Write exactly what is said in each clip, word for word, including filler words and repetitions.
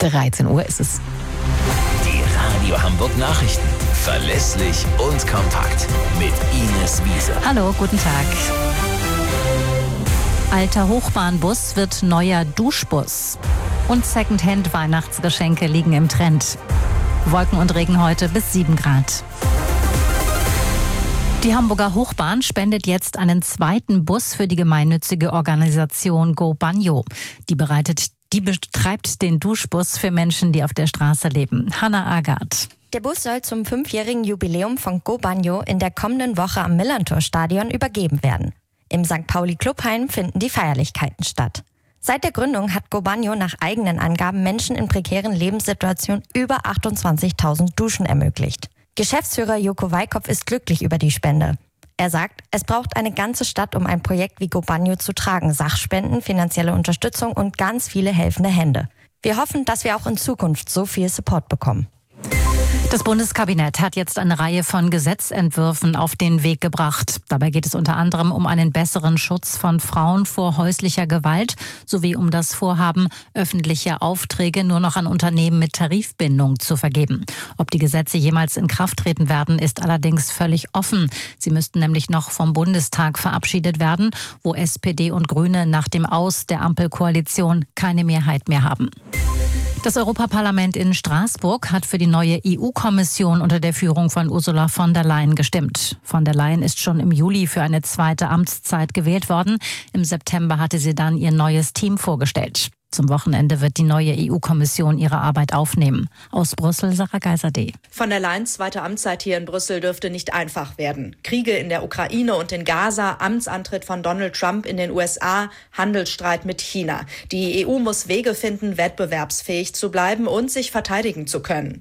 dreizehn Uhr ist es. Die Radio Hamburg Nachrichten. Verlässlich und kompakt. Mit Ines Wiese. Hallo, guten Tag. Alter Hochbahnbus wird neuer Duschbus. Und Secondhand-Weihnachtsgeschenke liegen im Trend. Wolken und Regen heute bis sieben Grad. Die Hamburger Hochbahn spendet jetzt einen zweiten Bus für die gemeinnützige Organisation Go Banjo. Die bereitet, die betreibt den Duschbus für Menschen, die auf der Straße leben. Hannah Agard. Der Bus soll zum fünfjährigen Jubiläum von Go Banjo in der kommenden Woche am Millerntor-Stadion übergeben werden. Im Sankt Pauli-Clubheim finden die Feierlichkeiten statt. Seit der Gründung hat Go Banjo nach eigenen Angaben Menschen in prekären Lebenssituationen über achtundzwanzigtausend Duschen ermöglicht. Geschäftsführer Joko Weikopf ist glücklich über die Spende. Er sagt, es braucht eine ganze Stadt, um ein Projekt wie Go Banjo zu tragen. Sachspenden, finanzielle Unterstützung und ganz viele helfende Hände. Wir hoffen, dass wir auch in Zukunft so viel Support bekommen. Das Bundeskabinett hat jetzt eine Reihe von Gesetzentwürfen auf den Weg gebracht. Dabei geht es unter anderem um einen besseren Schutz von Frauen vor häuslicher Gewalt sowie um das Vorhaben, öffentliche Aufträge nur noch an Unternehmen mit Tarifbindung zu vergeben. Ob die Gesetze jemals in Kraft treten werden, ist allerdings völlig offen. Sie müssten nämlich noch vom Bundestag verabschiedet werden, wo S P D und Grüne nach dem Aus der Ampelkoalition keine Mehrheit mehr haben. Das Europaparlament in Straßburg hat für die neue E U-Kommission unter der Führung von Ursula von der Leyen gestimmt. Von der Leyen ist schon im Juli für eine zweite Amtszeit gewählt worden. Im September hatte sie dann ihr neues Team vorgestellt. Zum Wochenende wird die neue E U-Kommission ihre Arbeit aufnehmen. Aus Brüssel, Sarah Geiserde. Von der Leyens zweite Amtszeit hier in Brüssel dürfte nicht einfach werden. Kriege in der Ukraine und in Gaza, Amtsantritt von Donald Trump in den U S A, Handelsstreit mit China. Die E U muss Wege finden, wettbewerbsfähig zu bleiben und sich verteidigen zu können.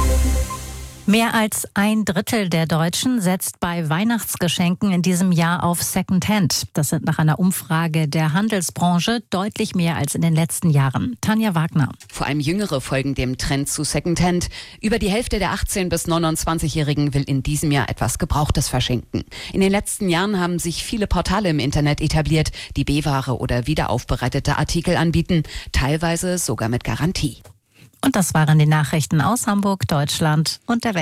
Mehr als ein Drittel der Deutschen setzt bei Weihnachtsgeschenken in diesem Jahr auf Secondhand. Das sind nach einer Umfrage der Handelsbranche deutlich mehr als in den letzten Jahren. Tanja Wagner. Vor allem Jüngere folgen dem Trend zu Secondhand. Über die Hälfte der achtzehn- bis neunundzwanzigjährigen will in diesem Jahr etwas Gebrauchtes verschenken. In den letzten Jahren haben sich viele Portale im Internet etabliert, die B-Ware oder wiederaufbereitete Artikel anbieten, teilweise sogar mit Garantie. Und das waren die Nachrichten aus Hamburg, Deutschland und der Welt.